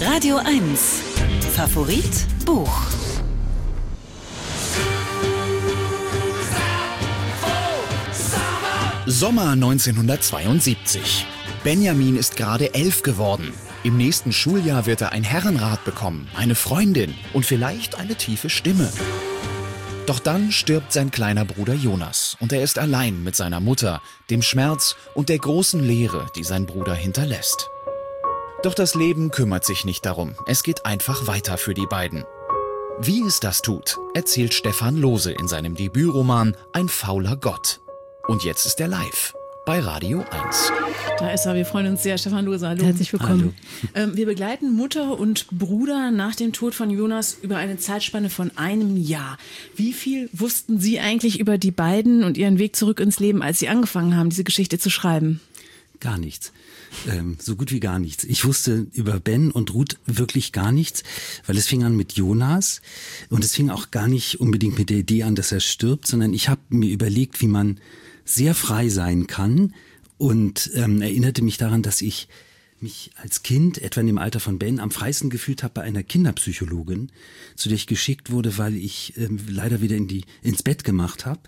Radio 1. Favorit Buch. Sommer 1972. Benjamin ist gerade 11 geworden. Im nächsten Schuljahr wird er ein Herrenrad bekommen, eine Freundin und vielleicht eine tiefe Stimme. Doch dann stirbt sein kleiner Bruder Jonas und er ist allein mit seiner Mutter, dem Schmerz und der großen Leere, die sein Bruder hinterlässt. Doch das Leben kümmert sich nicht darum, es geht einfach weiter für die beiden. Wie es das tut, erzählt Stefan Lohse in seinem Debütroman Ein fauler Gott. Und jetzt ist er live bei Radio 1. Da ist er, wir freuen uns sehr. Stefan Lohse, hallo. Herzlich willkommen. Wir begleiten Mutter und Bruder nach dem Tod von Jonas über eine Zeitspanne von einem Jahr. Wie viel wussten Sie eigentlich über die beiden und ihren Weg zurück ins Leben, als Sie angefangen haben, diese Geschichte zu schreiben? Gar nichts. So gut wie gar nichts. Ich wusste über Ben und Ruth wirklich gar nichts, weil es fing an mit Jonas und es fing auch gar nicht unbedingt mit der Idee an, dass er stirbt, sondern ich habe mir überlegt, wie man sehr frei sein kann und erinnerte mich daran, dass ich mich als Kind, etwa in dem Alter von Ben, am freisten gefühlt habe bei einer Kinderpsychologin, zu der ich geschickt wurde, weil ich leider wieder ins Bett gemacht habe.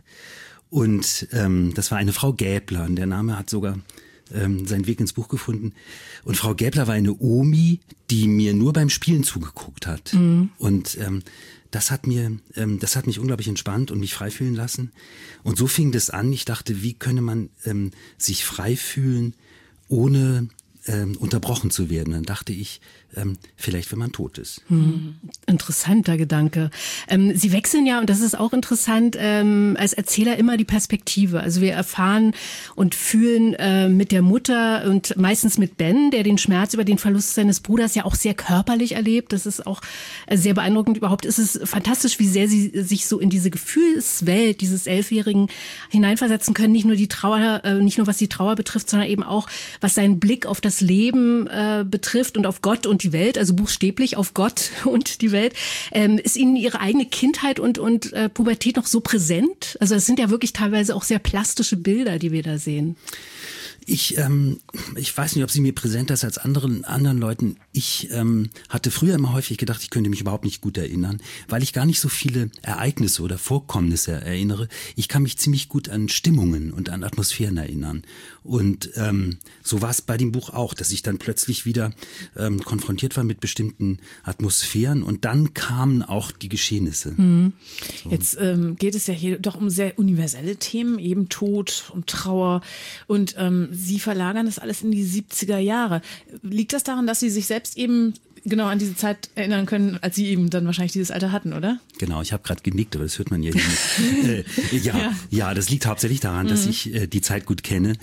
Und das war eine Frau Gäbler, und der Name hat sogar seinen Weg ins Buch gefunden. Und Frau Gäbler war eine Omi, die mir nur beim Spielen zugeguckt hat. Mhm. Und das hat mich unglaublich entspannt und mich frei fühlen lassen. Und so fing das an. Ich dachte, wie könne man sich frei fühlen, ohne unterbrochen zu werden. Dann dachte ich, vielleicht wenn man tot ist. Interessanter Gedanke. Sie wechseln ja, und das ist auch interessant, als Erzähler immer die Perspektive. Also wir erfahren und fühlen mit der Mutter und meistens mit Ben, der den Schmerz über den Verlust seines Bruders ja auch sehr körperlich erlebt. Das ist auch sehr beeindruckend. Überhaupt ist es fantastisch, wie sehr sie sich so in diese Gefühlswelt dieses 11-Jährigen hineinversetzen können. Nicht nur die Trauer, nicht nur was die Trauer betrifft, sondern eben auch, was seinen Blick auf das Leben betrifft und auf Gott und die Welt, also buchstäblich auf Gott und die Welt. Ist Ihnen Ihre eigene Kindheit und Pubertät noch so präsent? Also es sind ja wirklich teilweise auch sehr plastische Bilder, die wir da sehen. Ich weiß nicht, ob sie mir präsenter ist als anderen Leuten. Ich hatte früher immer häufig gedacht, ich könnte mich überhaupt nicht gut erinnern, weil ich gar nicht so viele Ereignisse oder Vorkommnisse erinnere. Ich kann mich ziemlich gut an Stimmungen und an Atmosphären erinnern. Und so war es bei dem Buch auch, dass ich dann plötzlich wieder konfrontiert war mit bestimmten Atmosphären und dann kamen auch die Geschehnisse. Mhm. So. Jetzt geht es ja hier doch um sehr universelle Themen, eben Tod und Trauer und Sie verlagern das alles in die 70er Jahre. Liegt das daran, dass Sie sich selbst eben genau an diese Zeit erinnern können, als Sie eben dann wahrscheinlich dieses Alter hatten, oder? Genau, ich habe gerade genickt, aber das hört man ja nicht. Ja, das liegt hauptsächlich daran, dass ich die Zeit gut kenne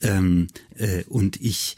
und ich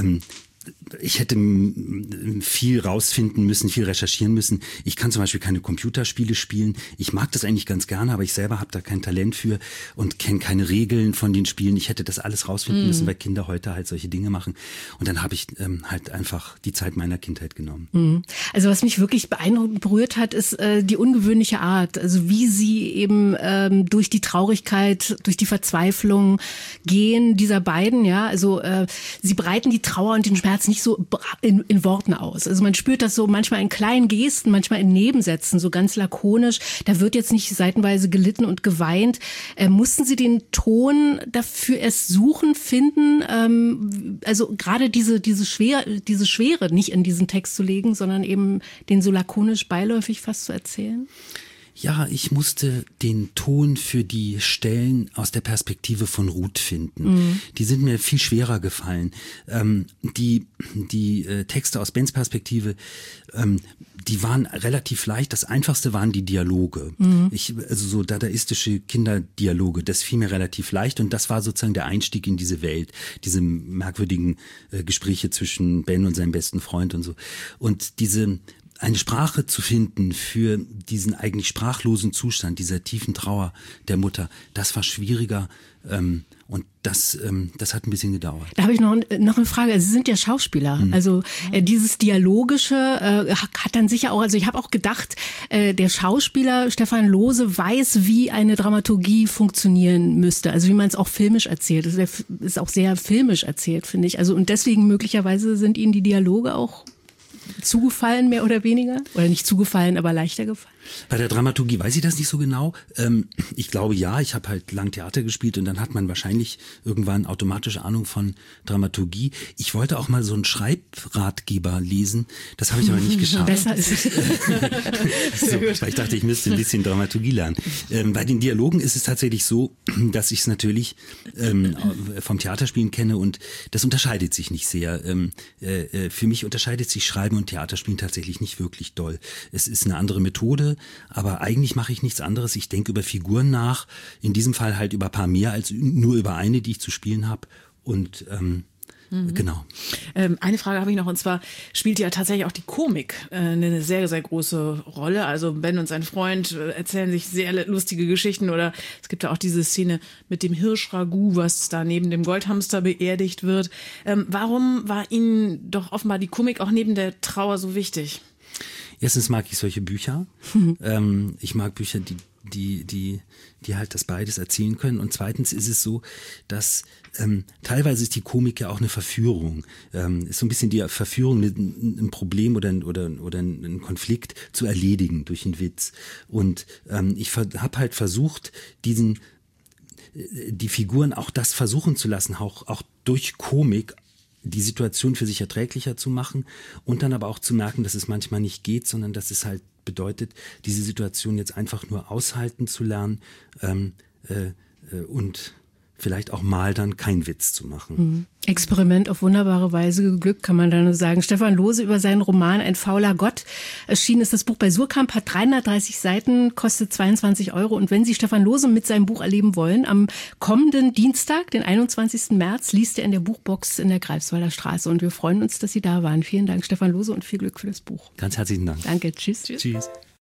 hätte viel rausfinden müssen, viel recherchieren müssen. Ich kann zum Beispiel keine Computerspiele spielen. Ich mag das eigentlich ganz gerne, aber ich selber habe da kein Talent für und kenne keine Regeln von den Spielen. Ich hätte das alles rausfinden müssen, weil Kinder heute halt solche Dinge machen. Und dann habe ich halt einfach die Zeit meiner Kindheit genommen. Also was mich wirklich beeindruckend berührt hat, ist die ungewöhnliche Art. Also wie Sie eben durch die Traurigkeit, durch die Verzweiflung gehen dieser beiden. Ja, also Sie breiten die Trauer und den Schmerz nicht so in Worten aus. Also man spürt das so manchmal in kleinen Gesten, manchmal in Nebensätzen, so ganz lakonisch. Da wird jetzt nicht seitenweise gelitten und geweint. Mussten Sie den Ton dafür erst suchen, finden? Also gerade diese Schwere nicht in diesen Text zu legen, sondern eben den so lakonisch beiläufig fast zu erzählen? Ja, ich musste den Ton für die Stellen aus der Perspektive von Ruth finden. Die sind mir viel schwerer gefallen. Die Texte aus Bens Perspektive, die waren relativ leicht. Das Einfachste waren die Dialoge. Also so dadaistische Kinderdialoge, das fiel mir relativ leicht und das war sozusagen der Einstieg in diese Welt, diese merkwürdigen Gespräche zwischen Ben und seinem besten Freund und so. Und eine Sprache zu finden für diesen eigentlich sprachlosen Zustand, dieser tiefen Trauer der Mutter, das war schwieriger und das hat ein bisschen gedauert. Da habe ich noch eine Frage. Sie sind ja Schauspieler, also dieses Dialogische hat dann sicher auch, also ich habe auch gedacht, der Schauspieler Stefan Lohse weiß, wie eine Dramaturgie funktionieren müsste, also wie man es auch filmisch erzählt. Das ist auch sehr filmisch erzählt, finde ich. Also und deswegen möglicherweise sind Ihnen die Dialoge auch zugefallen, mehr oder weniger? Oder nicht zugefallen, aber leichter gefallen? Bei der Dramaturgie weiß ich das nicht so genau. Ich glaube ja, ich habe halt lang Theater gespielt und dann hat man wahrscheinlich irgendwann automatische Ahnung von Dramaturgie. Ich wollte auch mal so einen Schreibratgeber lesen, das habe ich aber nicht geschafft. Besser ist es. So, weil ich dachte, ich müsste ein bisschen Dramaturgie lernen. Bei den Dialogen ist es tatsächlich so, dass ich es natürlich vom Theaterspielen kenne und das unterscheidet sich nicht sehr. Für mich unterscheidet sich Schreiben und Theaterspielen tatsächlich nicht wirklich doll. Es ist eine andere Methode, aber eigentlich mache ich nichts anderes. Ich denke über Figuren nach, in diesem Fall halt über ein paar mehr als nur über eine, die ich zu spielen habe. Und genau. Eine Frage habe ich noch, und zwar spielt ja tatsächlich auch die Komik eine sehr, sehr große Rolle. Also Ben und sein Freund erzählen sich sehr lustige Geschichten, oder es gibt ja auch diese Szene mit dem Hirschragout, was da neben dem Goldhamster beerdigt wird. Warum war Ihnen doch offenbar die Komik auch neben der Trauer so wichtig? Erstens mag ich solche Bücher. Ich mag Bücher, die halt das beides erzählen können. Und zweitens ist es so, dass teilweise ist die Komik ja auch eine Verführung. Ist so ein bisschen die Verführung, ein Problem oder einen Konflikt zu erledigen durch einen Witz. Und ich habe halt versucht, die Figuren auch das versuchen zu lassen, auch durch Komik die Situation für sich erträglicher zu machen und dann aber auch zu merken, dass es manchmal nicht geht, sondern dass es halt bedeutet, diese Situation jetzt einfach nur aushalten zu lernen und vielleicht auch mal dann keinen Witz zu machen. Experiment auf wunderbare Weise geglückt, kann man da nur sagen. Stefan Lohse über seinen Roman Ein fauler Gott. Erschienen ist das Buch bei Suhrkamp, hat 330 Seiten, kostet 22 €. Und wenn Sie Stefan Lohse mit seinem Buch erleben wollen, am kommenden Dienstag, den 21. März, liest er in der Buchbox in der Greifswalder Straße. Und wir freuen uns, dass Sie da waren. Vielen Dank, Stefan Lohse, und viel Glück für das Buch. Ganz herzlichen Dank. Danke, tschüss. Tschüss.